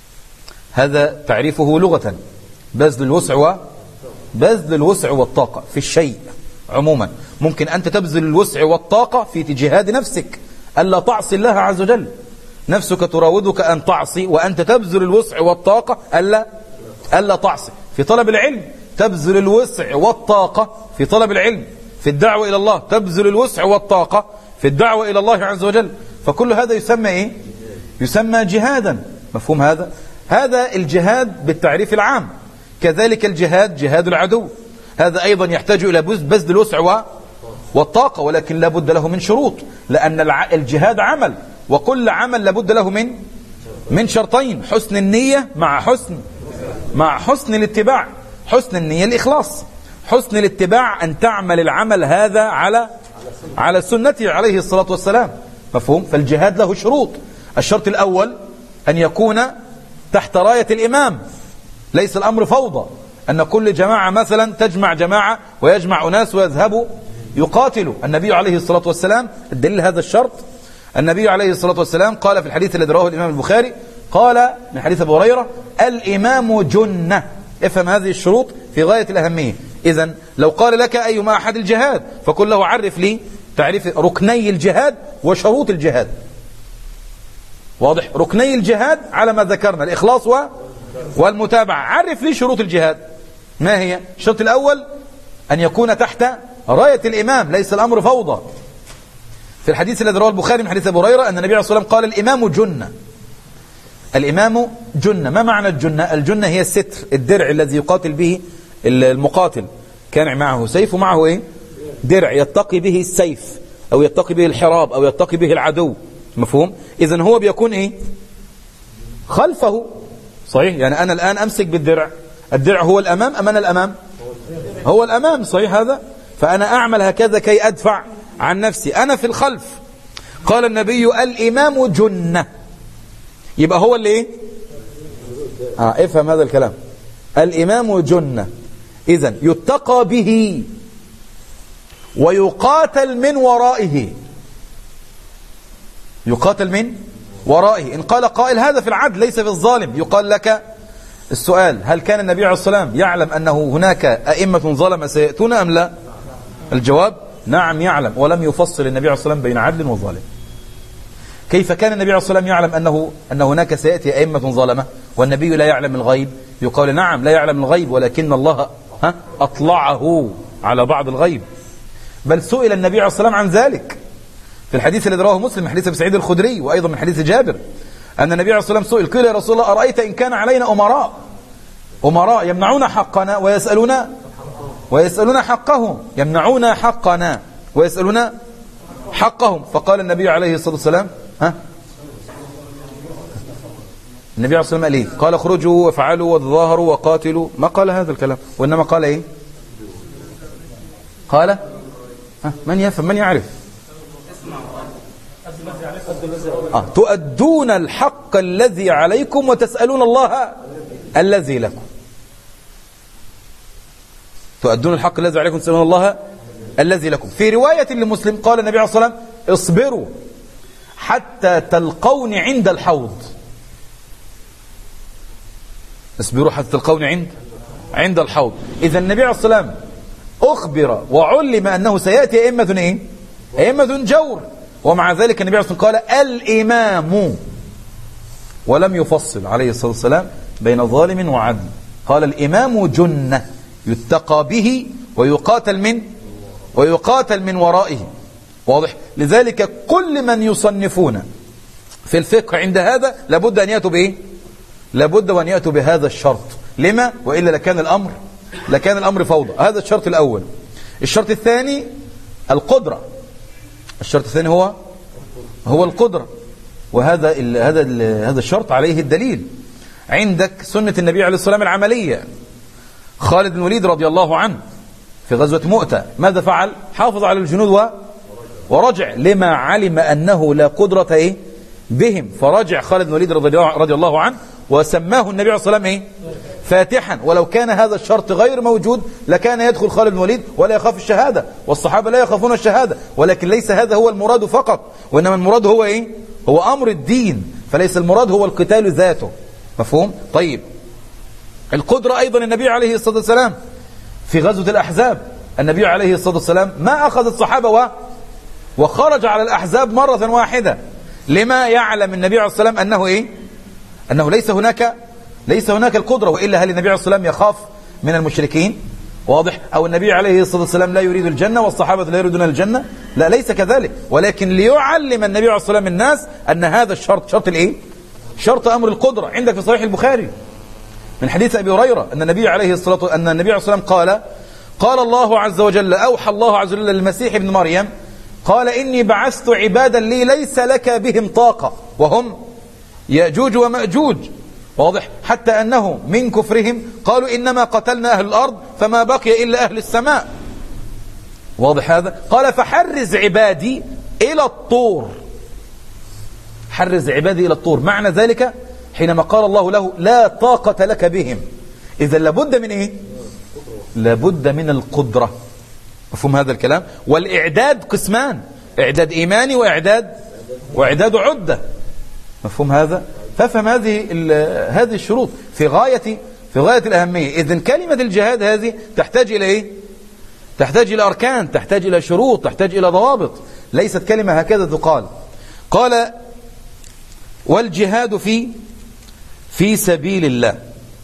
هذا تعريفه لغة، بذل الوسع و بذل الوسع والطاقة في الشيء عموما. ممكن أنت تبذل الوسع والطاقة في جهاد نفسك ألا تعصي الله عز وجل. نفسك تراودك أن تعصي وأنت تبذل الوسع والطاقة ألا ألا تعصي. في طلب العلم تبذل الوسع والطاقة في طلب العلم. في الدعوة إلى الله تبذل الوسع والطاقة في الدعوة إلى الله عز وجل. فكل هذا يسمى إيه؟ يسمى جهادا. مفهوم هذا؟ هذا الجهاد بالتعريف العام. كذلك الجهاد جهاد العدو، هذا أيضا يحتاج إلى بذل الوسع والطاقة، ولكن لا بد له من شروط، لأن الجهاد عمل، وكل عمل لا بد له من من شرطين: حسن النية مع حسن مع حسن الاتباع. حسن النية الإخلاص، حسن الاتباع أن تعمل العمل هذا على على سنته عليه الصلاة والسلام. مفهوم؟ فالجهاد له شروط. الشرط الأول أن يكون تحت راية الإمام، ليس الأمر فوضى، أن كل جماعة مثلا تجمع جماعة ويجمع أناس ويذهبوا يقاتلوا. النبي عليه الصلاة والسلام، الدليل هذا الشرط، النبي عليه الصلاة والسلام قال في الحديث الذي رواه الإمام البخاري، قال من حديث أبي هريرة: الإمام جنة. افهم هذه الشروط في غاية الأهمية. إذن لو قال لك أيما أحد الجهاد، فقل له: عرف لي تعريف ركني الجهاد وشروط الجهاد. واضح؟ ركني الجهاد على ما ذكرنا: الإخلاص و... والمتابعة. عرف لي شروط الجهاد. ما هي؟ الشرط الأول أن يكون تحت راية الإمام، ليس الأمر فوضى. في الحديث الذي رواه البخاري من حديث أبي هريرة أن النبي عليه الصلاة والسلام قال الإمام جنة. الإمام جنة. ما معنى الجنة؟ الجنة هي الستر، الدرع الذي يقاتل به المقاتل، كان معه سيف ومعه إيه؟ درع يتقي به السيف أو يتقي به الحراب أو يتقي به العدو. مفهوم؟ إذن هو بيكون إيه؟ خلفه. صحيح؟ يعني أنا الآن أمسك بالدرع، الدرع هو الأمام أم أنا الأمام؟ هو الأمام. صحيح هذا؟ فأنا أعمل هكذا كي أدفع عن نفسي، أنا في الخلف. قال النبي الإمام جنة، يبقى هو اللي إيه؟ آه افهم هذا الكلام. الإمام جنة، إذن يتقى به ويقاتل من ورائه. يقاتل من ورائه. إن قال قائل هذا في العدل ليس في الظالم، يقال لك السؤال: هل كان النبي عليه الصلاة والسلام يعلم أنه هناك أئمة ظلمة سيأتون أم لا؟ الجواب نعم يعلم، ولم يفصل النبي عليه الصلاة والسلام بين عدل وظالم. كيف كان النبي عليه الصلاة والسلام يعلم أنه أن هناك سيأتي أئمة ظلمة والنبي لا يعلم الغيب؟ يقال نعم لا يعلم الغيب، ولكن الله ها أطلعه على بعض الغيب. بل سئل النبي عليه الصلاة والسلام عن ذلك في الحديث الذي رواه مسلم من حديث أبي سعيد الخدري، وأيضا من حديث جابر أن النبي عليه الصلاة والسلام سئل قيل يا رسول الله أرأيت إن كان علينا أمراء أمراء يمنعون حقنا ويسألون ويسألون حقهم، يمنعون حقنا ويسألون حقهم. فقال النبي عليه الصلاة والسلام ها النبي عليه الصلاة والسلام قال إيه؟ قال اخرجوا وافعلوا وتظاهروا وقاتلوا. ما قال هذا الكلام، وإنما قال إيه؟ قال ها من يفهم من يعرف؟ آه. تؤدون الحق الذي عليكم وتسألون الله الذي لكم. تؤدون الحق الذي عليكم وتسألون الله الذي لكم. في رواية لمسلم قال النبي عليه الصلاة والسلام اصبروا حتى تلقوني عند الحوض. اصبروا حتى تلقوني عند عند الحوض. إذا النبي عليه الصلاة والسلام أخبر وعلم أنه سيأتي أئمة إيه؟ أئمة جور، ومع ذلك النبي عليه الصلاة والسلام قال الإمام، ولم يفصل عليه الصلاة والسلام بين ظالم وعدل. قال الإمام جنة يتقى به ويقاتل من ويقاتل من ورائه. واضح؟ لذلك كل من يصنفون في الفقه عند هذا لابد أن يأتوا بإيه؟ لابد أن يأتوا بهذا الشرط. لما؟ وإلا لكان الأمر لكان الأمر فوضى. هذا الشرط الأول. الشرط الثاني القدرة. الشرط الثاني هو هو القدرة، وهذا ال هذا ال هذا الشرط عليه الدليل. عندك سنة النبي عليه الصلاة والسلام العملية. خالد بن الوليد رضي الله عنه في غزوة مؤتة ماذا فعل؟ حافظ على الجنود ورجع، لما علم أنه لا قدرة إيه بهم، فرجع خالد بن الوليد رضي الله عنه وسماه النبي عليه الصلاة والسلام إيه؟ فاتحا. ولو كان هذا الشرط غير موجود لكان يدخل خالد بن الوليد ولا يخاف الشهادة، والصحابة لا يخافون الشهادة، ولكن ليس هذا هو المراد فقط، وإنما المراد هو إيه؟ هو أمر الدين، فليس المراد هو القتال ذاته. مفهوم؟ طيب القدرة أيضا النبي عليه الصلاة والسلام في غزوة الأحزاب النبي عليه الصلاة والسلام ما أخذ الصحابة و... وخرج على الأحزاب مرة واحدة. لما يعلم النبي عليه الصلاة والسلام أنه إيه؟ أنه ليس هناك ليس هناك القدرة، وإلا هل النبي عليه الصلاة والسلام يخاف من المشركين؟ واضح؟ أو النبي عليه الصلاة والسلام لا يريد الجنة والصحابة لا يريدون الجنة؟ لا، ليس كذلك، ولكن ليعلم النبي عليه الصلاة والسلام الناس أن هذا الشرط شرط الإيه؟ شرط أمر القدرة. عندك في صحيح البخاري من حديث أبي هريرة أن النبي عليه الصلاة أن النبي عليه الصلاة والسلام قال قال الله عز وجل أوحى الله عز وجل للمسيح ابن مريم قال إني بعثت عبادا لي ليس لك بهم طاقة وهم يأجوج ومأجوج. واضح؟ حتى أنه من كفرهم قالوا إنما قتلنا أهل الأرض فما بقي إلا أهل السماء. واضح هذا؟ قال فحرز عبادي إلى الطور. حرز عبادي إلى الطور، معنى ذلك حينما قال الله له لا طاقة لك بهم، إذا لابد من إيه؟ لابد من القدرة. مفهوم هذا الكلام؟ والإعداد قسمان، إعداد إيماني وإعداد وإعداد عدة. مفهوم هذا؟ فافهم هذه هذه الشروط في غاية في غاية الأهمية. إذن كلمة الجهاد هذه تحتاج إلى إيه؟ تحتاج إلى أركان، تحتاج إلى شروط، تحتاج إلى ضوابط، ليست كلمة هكذا تقال. قال والجهاد في في سبيل الله.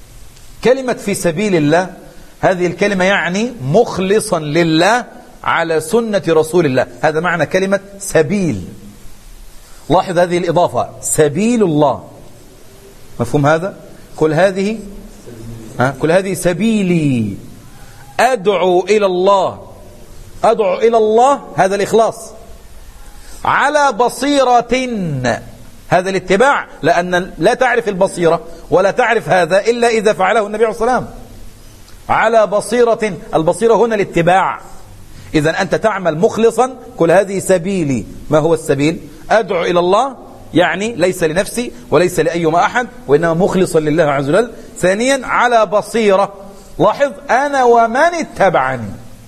كلمة في سبيل الله هذه الكلمة يعني مخلصا لله على سنة رسول الله، هذا معنى كلمة سبيل. لاحظ هذه الإضافة، سبيل الله، مفهوم هذا؟ كل هذه ها كل هذه سبيلي أدعو إلى الله، أدعو إلى الله، هذا الإخلاص، على بصيرة، هذا الاتباع، لأن لا تعرف البصيرة ولا تعرف هذا إلا إذا فعله النبي عليه الصلاة والسلام. على بصيرة، البصيرة هنا الاتباع. إذا أنت تعمل مخلصا، كل هذه سبيلي. ما هو السبيل؟ أدعو إلى الله، يعني ليس لنفسي وليس لأيما أحد، وإنما مخلصا لله عز وجل. ثانيا على بصيرة، لاحظ أنا ومن اتبعني.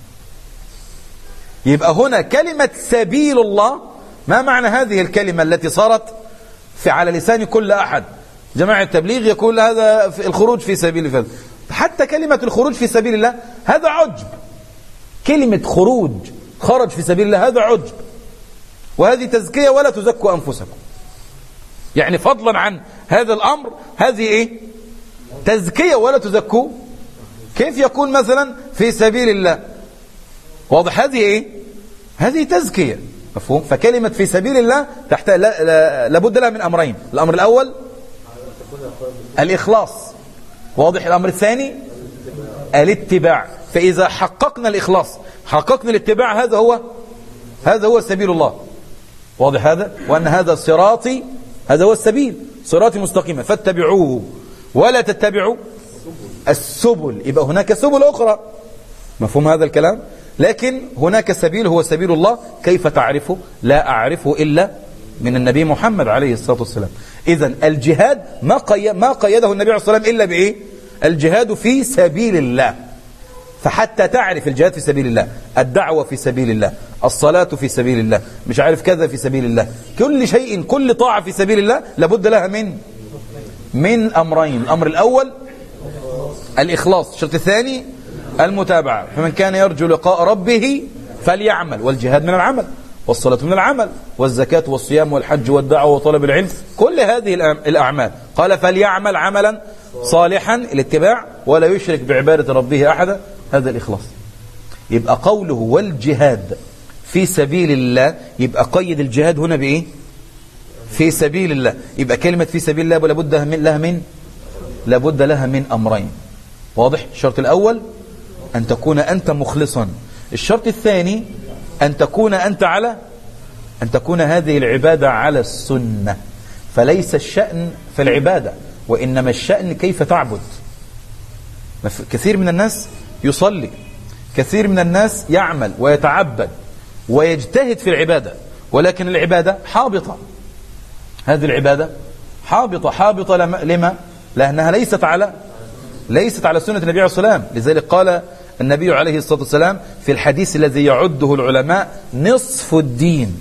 يبقى هنا كلمة سبيل الله، ما معنى هذه الكلمة التي صارت في على لسان كل أحد؟ جماعة التبليغ يقول هذا في الخروج في سبيل الله. حتى كلمة الخروج في سبيل الله هذا عجب. كلمة خروج، خرج في سبيل الله، هذا عجب، وهذه تزكية، ولا تزكوا أنفسكم. يعني فضلا عن هذا الأمر، هذه إيه؟ تزكية، ولا تزكوا. كيف يكون مثلا في سبيل الله؟ واضح؟ هذه إيه؟ هذه تزكية، مفهوم؟ فكلمة في سبيل الله تحتاج لابد لها من أمرين. الأمر الأول الإخلاص، واضح؟ الأمر الثاني الاتباع. فإذا حققنا الإخلاص، حققنا الاتباع، هذا هو هذا هو سبيل الله. واضح هذا؟ وأن هذا صراطي، هذا هو السبيل، صراطي مستقيمة فاتبعوه ولا تتبعوا السبل. يبقى هناك سبل أخرى، مفهوم هذا الكلام؟ لكن هناك سبيل هو سبيل الله. كيف تعرفه؟ لا أعرفه إلا من النبي محمد عليه الصلاة والسلام. إذن الجهاد ما قي... ما قيده النبي عليه الصلاة والسلام إلا بإيه؟ الجهاد في سبيل الله. فحتى تعرف الجهاد في سبيل الله، الدعوة في سبيل الله، الصلاة في سبيل الله، مش عارف كذا في سبيل الله، كل شيء، كل طاعة في سبيل الله لابد لها من من أمرين. الأمر الأول الإخلاص، الشرط الثاني المتابعة. فمن كان يرجو لقاء ربه فليعمل، والجهاد من العمل، والصلاة من العمل، والزكاة والصيام والحج والدعوة وطلب العلم، كل هذه الأعمال. قال فليعمل عملا صالحا، الاتباع، ولا يشرك بعبادة ربه أحدا، هذا الإخلاص. يبقى قوله والجهاد في سبيل الله، يبقى قيد الجهاد هنا بإيه؟ في سبيل الله. يبقى كلمة في سبيل الله لابد من لها من لابد لها من أمرين. واضح؟ الشرط الأول أن تكون أنت مخلصا. الشرط الثاني أن تكون أنت على أن تكون هذه العبادة على السنة. فليس الشأن في العبادة، وإنما الشأن كيف تعبد. كثير من الناس يصلي، كثير من الناس يعمل ويتعبد ويجتهد في العبادة، ولكن العبادة حابطة. هذه العبادة حابطة حابطة لما؟ لأنها ليست على ليست على سنة النبي عليه الصلاة والسلام. لذلك قال النبي عليه الصلاة والسلام في الحديث الذي يعده العلماء نصف الدين،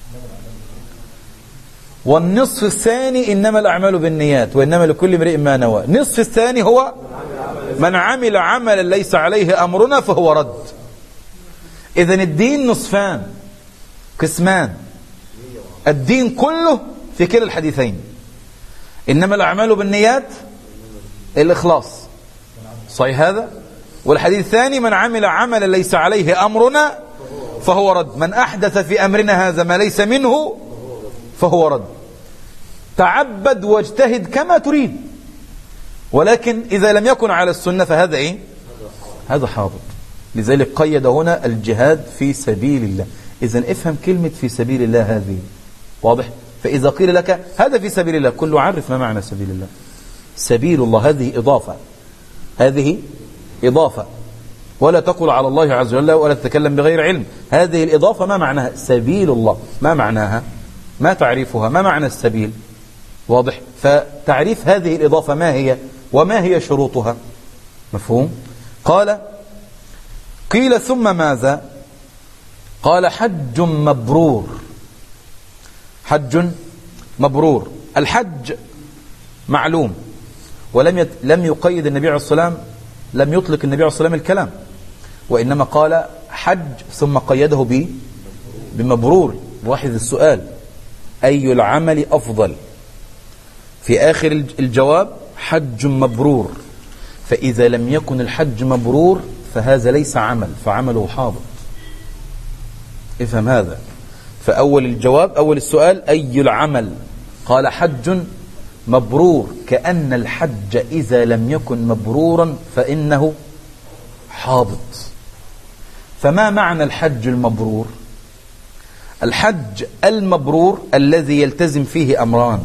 والنصف الثاني إنما الأعمال بالنيات وإنما لكل امرئ ما نوى. نصف الثاني هو من عمل عملا ليس عليه أمرنا فهو رد. إذن الدين نصفان، قسمان. الدين كله في كلا الحديثين، إنما الأعمال بالنيات، الإخلاص، صحيح هذا؟ والحديث الثاني من عمل عملا ليس عليه أمرنا فهو رد. من أحدث في أمرنا هذا ما ليس منه فهو رد. تعبد واجتهد كما تريد، ولكن إذا لم يكن على السنة فهذا إيه؟ هذا حاضر. لذلك قيد هنا الجهاد في سبيل الله. إذن افهم كلمة في سبيل الله هذه، واضح؟ فإذا قيل لك هذا في سبيل الله، كله عرف ما معنى سبيل الله. سبيل الله هذه إضافة، هذه إضافة، ولا تقل على الله عز وجل ولا تتكلم بغير علم. هذه الإضافة ما معناها؟ سبيل الله، ما معناها؟ ما تعريفها؟ ما معنى السبيل؟ واضح؟ فتعريف هذه الإضافة ما هي وما هي شروطها؟ مفهوم؟ قال قيل ثم ماذا؟ قال حج مبرور. حج مبرور. الحج معلوم، ولم يت... لم يقيد النبي عليه الصلاة والسلام، لم يطلق النبي عليه الصلاة والسلام الكلام، وإنما قال حج ثم قيده ب... بمبرور. واحد السؤال أي العمل أفضل؟ في آخر الجواب حج مبرور. فإذا لم يكن الحج مبرور فهذا ليس عمل، فعمله حابط. افهم هذا. فأول الجواب، أول السؤال: أي العمل؟ قال: حج مبرور، كأن الحج إذا لم يكن مبرورا فإنه حابط. فما معنى الحج المبرور؟ الحج المبرور الذي يلتزم فيه أمران،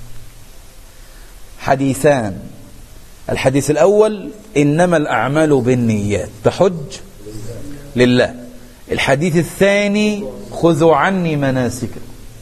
حديثان. الحديث الأول: إنما الأعمال بالنيات، تحج لله. الحديث الثاني: خذوا عني مناسككم،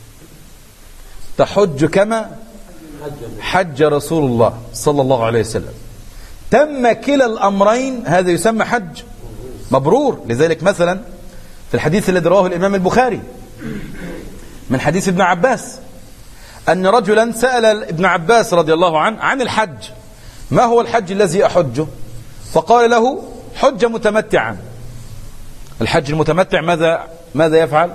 تحج كما حج رسول الله صلى الله عليه وسلم. تم كلا الأمرين، هذا يسمى حج مبرور. لذلك مثلا في الحديث الذي رواه الإمام البخاري من حديث ابن عباس أن رجلا سأل ابن عباس رضي الله عنه عن الحج: ما هو الحج الذي أحجه؟ فقال له: حج متمتعا. الحج المتمتع ماذا ماذا يفعل؟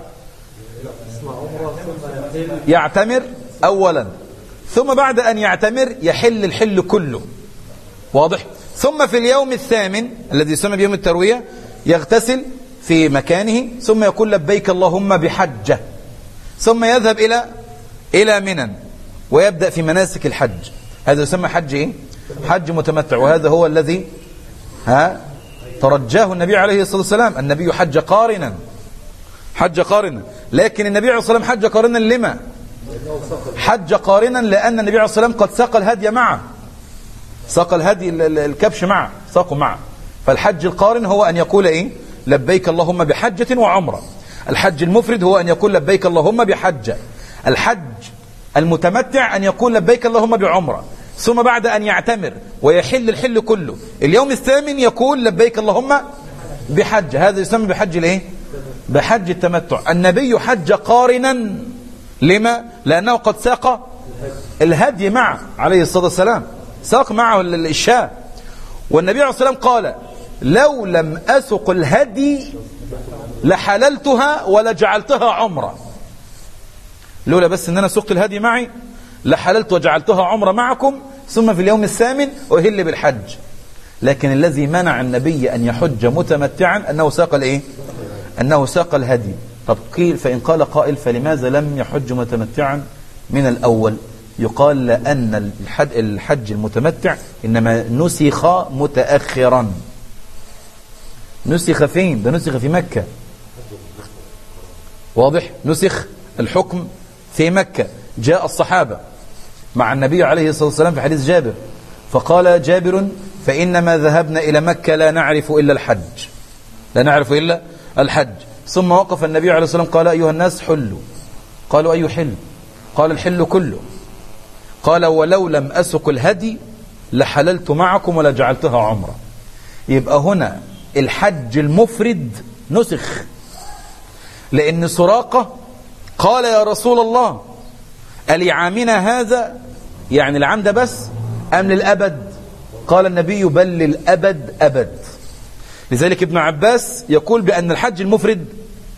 يعتمر أولا، ثم بعد أن يعتمر يحل الحل كله، واضح؟ ثم في اليوم الثامن الذي يسمى بيوم التروية يغتسل في مكانه، ثم يقول: لبيك اللهم بحجة، ثم يذهب إلى إلى منى ويبدأ في مناسك الحج. هذا يسمى حج إيه؟ حج متمتع. وهذا هو الذي ها ترجاه النبي عليه الصلاة والسلام. النبي حج قارنا، حج قارنا. لكن النبي عليه الصلاة والسلام حج قارنا لما؟ حج قارنا لأن النبي عليه الصلاة والسلام قد ساق الهدي معه، ساق الهدي الكبش معه، ساقه معه. فالحج القارن هو أن يقول إيه؟ لبيك اللهم بحجة وعمرة. الحج المفرد هو أن يقول لبيك اللهم بحجة. الحج المتمتع أن يقول لبيك اللهم بعمرة، ثم بعد أن يعتمر ويحل الحل كله اليوم الثامن يقول لبيك اللهم بحجة. هذا يسمى بحج الايه؟ بحج التمتع. النبي حج قارنا لما؟ لأنه قد ساق الهدي معه عليه الصلاة والسلام، ساق معه الشاة. والنبي عليه الصلاة والسلام قال: لو لم أسق الهدي لحللتها ولجعلتها عمرة. لولا بس ان انا سقت الهدي معي لحللت وجعلتها عمرة معكم، ثم في اليوم الثامن أهل بالحج. لكن الذي منع النبي أن يحج متمتعا أنه ساق الايه؟ أنه ساق الهدي. طب قيل فإن قال قائل: فلماذا لم يحج متمتعا من الأول؟ يقال: لأن الحج, الحج المتمتع إنما نسخ متأخرا. نسخ فين؟ ده نسخ في مكة، واضح؟ نسخ الحكم في مكة. جاء الصحابة مع النبي عليه الصلاة والسلام في حديث جابر، فقال جابر: فإنما ذهبنا إلى مكة لا نعرف إلا الحج، لا نعرف إلا الحج. ثم وقف النبي عليه الصلاة والسلام قال: أيها الناس حلوا. قالوا: أي حل؟ قال: الحل كله. قال: ولو لم أسق الهدي لحللت معكم ولجعلتها عمرة. يبقى هنا الحج المفرد نسخ، لأن سراقة قال: يا رسول الله ألعامنا هذا، يعني العام ده بس أم للأبد؟ قال النبي: بل للأبد أبد. لذلك ابن عباس يقول بأن الحج المفرد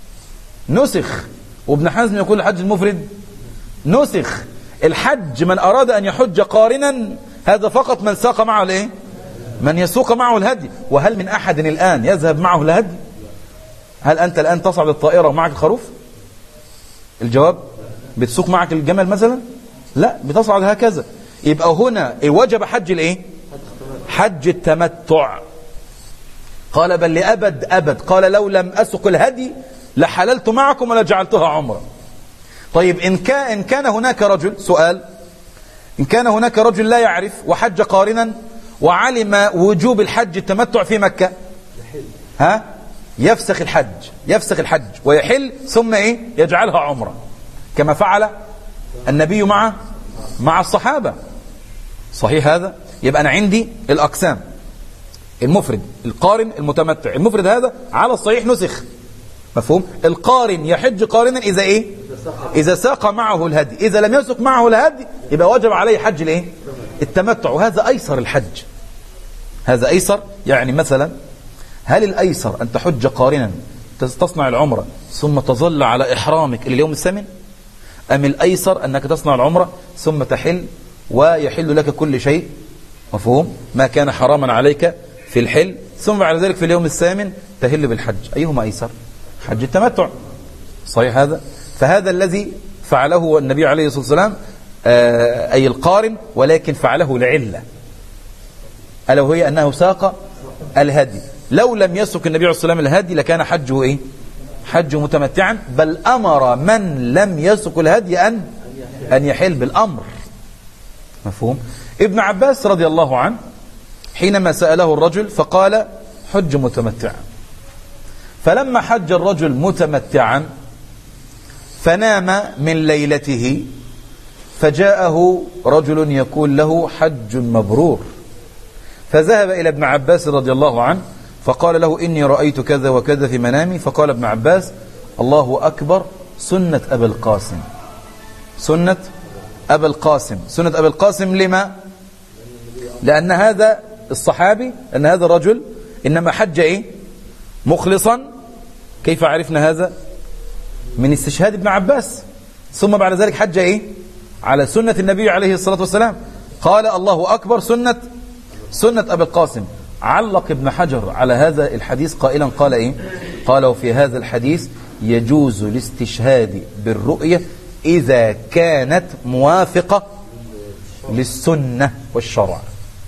نسخ، وابن حزم يقول الحج المفرد نسخ. الحج من أراد أن يحج قارنا هذا فقط من ساق معه الايه؟ من يسوق معه الهدي. وهل من أحد الآن يذهب معه الهدي؟ هل أنت الآن تصعد الطائرة ومعك الخروف؟ الجواب: بتسوق معك الجمل مثلا؟ لا، بتصعد هكذا. يبقى هنا وجب حج الايه؟ حج التمتع. قال: بل لأبد أبد. قال: لو لم أسق الهدي لحللت معكم ولجعلتها عمرة. طيب إن كان, إن كان هناك رجل، سؤال، إن كان هناك رجل لا يعرف وحج قارنا وعلم وجوب الحج التمتع في مكة، ها؟ يفسخ الحج، يفسخ الحج ويحل ثم إيه؟ يجعلها عمرة كما فعل النبي مع مع الصحابة. صحيح هذا؟ يبقى أنا عندي الأقسام: المفرد، القارن، المتمتع. المفرد هذا على الصحيح نسخ، مفهوم؟ القارن يحج قارنا إذا إيه؟ إذا ساق معه الهدي. إذا لم يسق معه الهدي يبقى وجب عليه حج الإيه؟ التمتع. وهذا أيسر الحج، هذا أيسر. يعني مثلا هل الأيسر أن تحج قارنا تصنع العمرة ثم تظل على إحرامك إلى اليوم الثامن، أم الأيسر أنك تصنع العمرة ثم تحل ويحل لك كل شيء مفهوم؟ ما كان حراما عليك في الحل ثم بعد ذلك في اليوم الثامن تهل بالحج، أيهما أيسر؟ حج التمتع، صحيح هذا؟ فهذا الذي فعله النبي عليه الصلاة والسلام آه أي القارن، ولكن فعله لعلة، ألا وهي أنه ساق الهدي. لو لم يسق النبي عليه الصلاة والسلام الهدي لكان حجه إيه؟ حجه متمتعا، بل أمر من لم يسق الهدي أن أن يحل بالأمر. مفهوم؟ ابن عباس رضي الله عنه حينما سأله الرجل فقال حج متمتعا، فلما حج الرجل متمتعا فنام من ليلته فجاءه رجل يقول له حج مبرور، فذهب إلى ابن عباس رضي الله عنه فقال له إني رأيت كذا وكذا في منامي، فقال ابن عباس الله أكبر، سنة أبي القاسم، سنة أبي القاسم، سنة أبي القاسم. لما؟ لأن هذا الصحابي، أن هذا الرجل إنما حج إيه؟ مخلصا. كيف عرفنا هذا؟ من استشهاد ابن عباس، ثم بعد ذلك حج إيه؟ على سنة النبي عليه الصلاة والسلام. قال الله أكبر، سنة سنة أبي القاسم. علق ابن حجر على هذا الحديث قائلا قال إيه؟ قال وفي هذا الحديث يجوز الاستشهاد بالرؤية إذا كانت موافقة للسنة والشرع.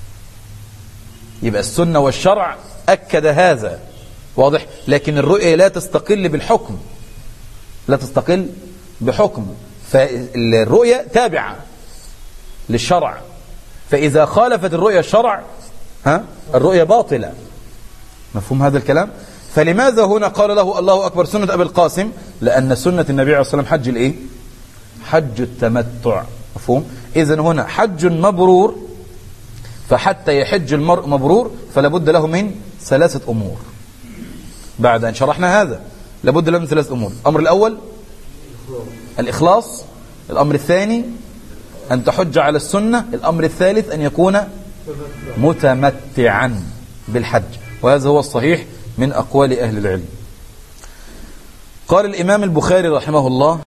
يبقى السنة والشرع أكد هذا، واضح؟ لكن الرؤية لا تستقل بالحكم، لا تستقل بحكم، فالرؤية تابعة للشرع، فإذا خالفت الرؤية الشرع ها الرؤية باطلة. مفهوم هذا الكلام؟ فلماذا هنا قال له الله أكبر سنة أبي القاسم؟ لأن سنة النبي عليه الصلاة والسلام حج الإيه؟ حج التمتع. مفهوم؟ إذن هنا حج مبرور، فحتى يحج المرء مبرور فلا بد له من ثلاثة أمور. بعد أن شرحنا هذا لابد له من ثلاثة أمور. الأمر الأول الإخلاص، الأمر الثاني أن تحج على السنة، الأمر الثالث أن يكون متمتعا بالحج، وهذا هو الصحيح من أقوال أهل العلم. قال الإمام البخاري رحمه الله